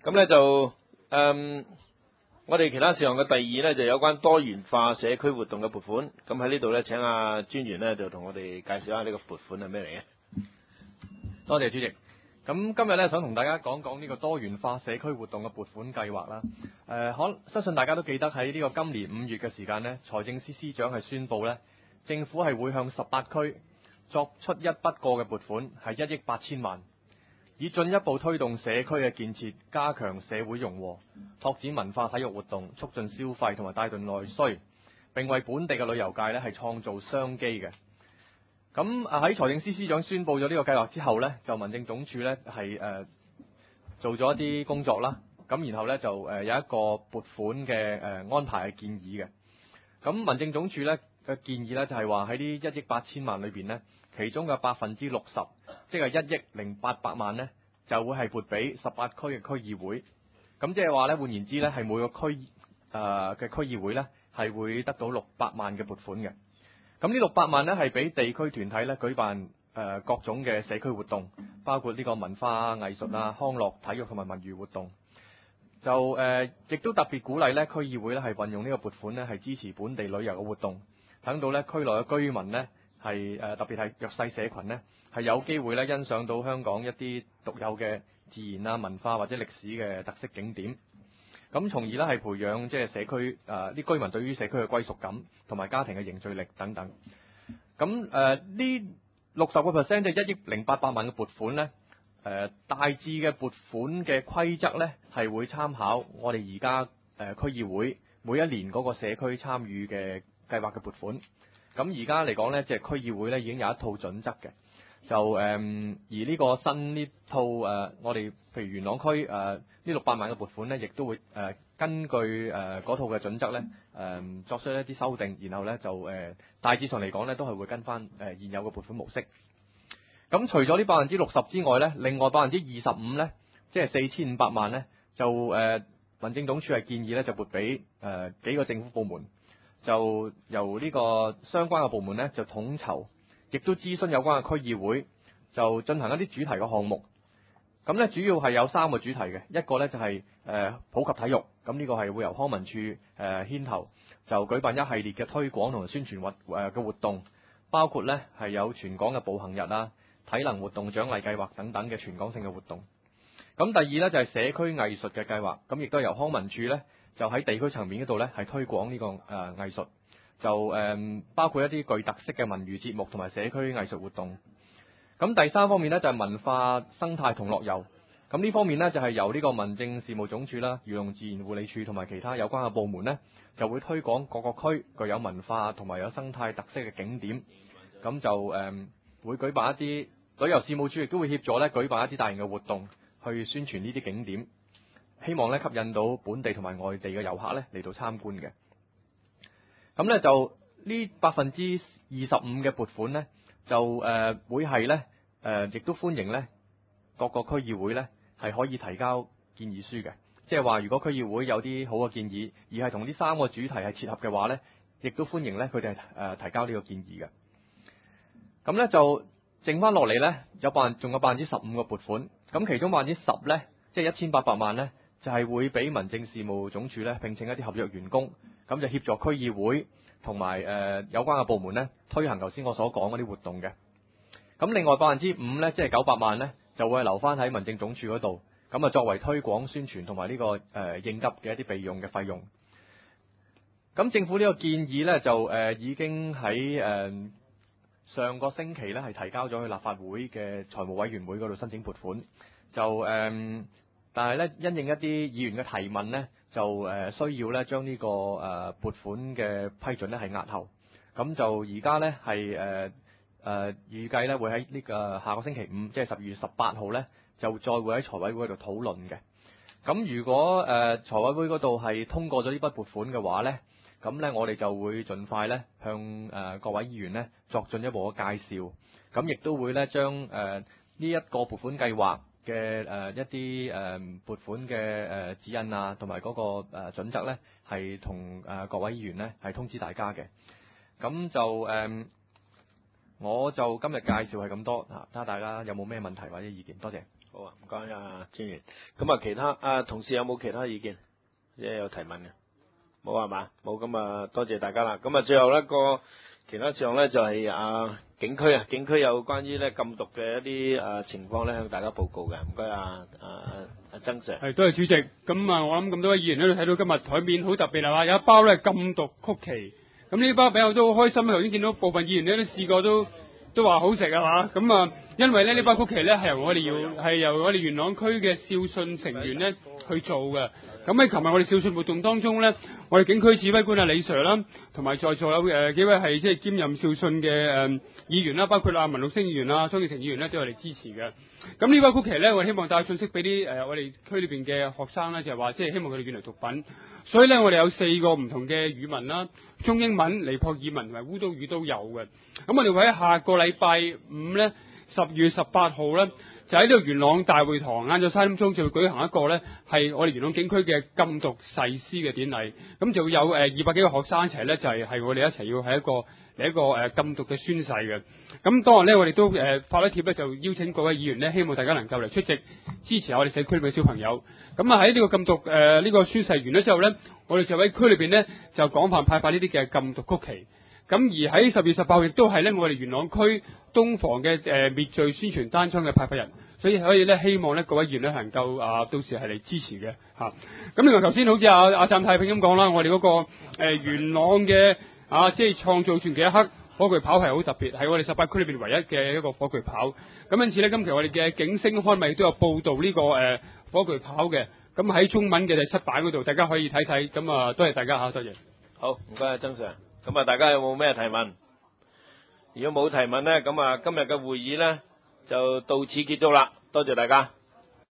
咁咧就我哋其他事項嘅第二咧就有關多元化社區活動嘅撥款。咁喺呢度咧請阿專員咧就同我哋介紹下呢個撥款係咩嚟嘅。 多謝主席。咁今日咧想同大家講講呢個多元化社區活動嘅撥款計劃啦。相信大家都記得喺呢個今年5月嘅時間呢，財政司司長係宣布呢，政府係會向18區作出一筆過嘅撥款，係1億8千萬，以進一步推動社區嘅建設，加強社會融和，拓展文化體育活動，促進消費同埋帶動內需，並為本地嘅旅遊界呢係創造商機嘅。咁喺財政司司長宣布咗呢個計劃之後呢，就民政總署呢係做咗一啲工作啦。咁然後呢，就有一個撥款嘅安排嘅建議嘅。咁民政總署呢嘅建議呢，就係話喺呢1億8千萬裏邊呢，其中嘅60%，即係1億0800萬呢，就會係撥俾18區嘅區議會。咁即係話呢，換言之呢，係每個區嘅區議會呢，係會得到600萬嘅撥款嘅。咁呢600萬呢，係俾地區團體呢舉辦各種嘅社區活動，包括呢個文化藝術啊、康樂、體育同埋文娛活動。就亦都特別鼓勵呢區議會呢係運用呢個撥款呢係支持本地旅遊嘅活動，等到呢區內嘅居民呢係特別係弱勢社群呢係有機會呢欣賞到香港一啲獨有嘅自然啊、文化或者歷史嘅特色景點。咁從而呢係培養即係社區啲居民對於社區嘅歸屬感同埋家庭嘅凝聚力等等。咁呢60%即係1億0800萬嘅撥款呢，大致嘅撥款嘅規則呢係會參考我哋而家區議會每一年嗰個社區參與嘅計劃嘅撥款。咁而家嚟講呢，即係區議會呢已經有一套準則嘅。就而呢個新呢套我哋譬如元朗區呢600萬嘅撥款呢，亦都會根據嗰套嘅準則呢作出一啲修訂，然後呢就大致上嚟講呢，都係會跟翻現有嘅撥款模式。咁除咗呢60%之外呢，另外25%呢，即係4500萬呢，就民政總署係建議呢，就撥俾幾個政府部門，就由呢個相關嘅部門呢，就統籌。亦都諮詢有關嘅區議會，就進行一啲主題嘅項目。咁呢主要係有3個主題嘅，一個呢就係普及體育，咁呢個係會由康文署牽頭，就舉辦一系列嘅推廣同埋宣傳嘅活動，包括呢係有全港嘅步行日啊、體能活動獎勵計劃等等嘅全港性嘅活動。咁第二呢就係社區藝術嘅計劃，咁亦都係由康文署呢就喺地區層面嗰度呢係推廣呢個藝術。就包括一啲具特色嘅文娛節目同埋社區藝術活動。咁第三方面呢，就係文化生態同樂遊。咁呢方面呢，就係由呢個民政事務總署啦、漁農自然護理署同埋其他有關嘅部門呢，就會推廣各個區具有文化同埋有生態特色嘅景點。咁就會舉辦一啲旅遊事務處亦都會協助呢舉辦一啲大型嘅活動去宣傳呢啲景點，希望呢吸引到本地同埋外地嘅遊客呢嚟到參觀嘅。咁呢就呢25%嘅撥款呢，就會係呢亦都歡迎呢各個區議會呢係可以提交建議書嘅，即係話如果區議會有啲好嘅建議，而係同呢3個主題係切合嘅話呢，亦都歡迎呢佢哋提交呢個建議嘅。咁呢就剩翻落嚟呢，仲有15%嘅撥款，咁其中10%呢，即係1800萬呢，就係會俾民政事務總署呢聘請一啲合約員工。咁就協助區議會同埋有關嘅部門呢推行頭先我所講嗰啲活動嘅。咁另外5%呢，即係900萬呢，就會留翻喺民政總署嗰度，咁啊作為推廣宣傳同埋呢個應急嘅一啲備用嘅費用。咁政府呢個建議呢，就已經喺上個星期呢係提交咗去立法會嘅財務委員會嗰度申請撥款。就但係呢，因應一啲議員嘅提問呢，就需要呢將呢個撥款嘅批准呢係押後。咁就而家呢係預計呢會喺呢個下個星期5，即係12月18號呢，就再會喺財委會度討論嘅。咁如果財委會嗰度係通過咗呢筆撥款嘅話呢，咁呢我哋就會盡快呢向各位議員呢作進一步嘅介紹。咁亦都會呢將呢一個撥款計劃嘅一啲撥款嘅指引啊，同埋嗰個準則呢，係同各位議員呢係通知大家嘅。咁就我就今日介紹係咁多，睇下大家有冇咩問題或者意見。多謝。 好啊，唔該啊，專員。咁啊，其他同事有冇其他意見？即係有提問嘅，冇係嘛？冇，咁啊，多謝大家啦。咁啊，最後一個其他項咧就係警區啊，警區有關於咧禁毒嘅一啲情況咧向大家報告嘅。唔該曾 Sir。 係，多謝主席。咁啊，我諗咁多位議員咧都睇到今日台面好特別係嘛，有一包咧禁毒曲奇。咁呢包俾我都好開心，頭先見到部分議員咧都試過都話好食係嘛。咁啊，因為咧呢包曲奇咧係由我哋元朗區嘅少訊成員咧去做嘅。咁喺琴日我哋少訊活動當中咧，我哋警區指揮官李 Sir 啦，同埋在座有幾位係即係兼任少訊嘅議員啦，包括文陸星議員啦、莊建成議員咧都有嚟支持嘅。咁呢包曲奇咧，我希望帶信息俾啲我哋區裏邊嘅學生咧，就係話即係希望佢哋遠離毒品。所以咧，我哋有4個唔同嘅語文啦，中英文、尼泊爾文同埋烏都語都有嘅。咁我哋會喺下個禮拜5咧，10月18號咧，就喺呢個元朗大會堂晏晝3點鐘就會舉行一個咧係我哋元朗警區嘅禁毒誓師嘅典禮。咁就會有200幾個學生一齊咧，就係我哋一齊要喺嚟一個禁毒嘅宣誓嘅。咁當日咧，我哋都發咗帖咧，就邀請各位議員咧，希望大家能夠嚟出席支持我哋社區裏嘅小朋友。咁啊喺呢個禁毒呢個宣誓完咗之後咧，我哋就喺區裏邊咧就廣泛派發呢啲嘅禁毒曲奇。咁而喺10月18號亦都係咧我哋元朗區東防嘅滅罪宣傳單槍嘅派發人，所以可以咧希望咧各位議員咧能夠到時係嚟支持嘅嚇。咁另外頭先好似阿湛太平咁講啦，我哋嗰個元朗嘅即係創造傳奇一刻火炬跑係好特別，係我哋18區裏邊唯一嘅一個火炬跑。咁因此咧，今期我哋嘅警聲刊物都有報導呢個火炬跑嘅。咁喺中文嘅第7版嗰度，大家可以睇睇。咁多謝大家嚇，多謝。 好，唔該曾 Sir。咁大家有冇咩提問？如果冇提問咧，咁今日嘅會議咧就到此結束啦。多謝大家。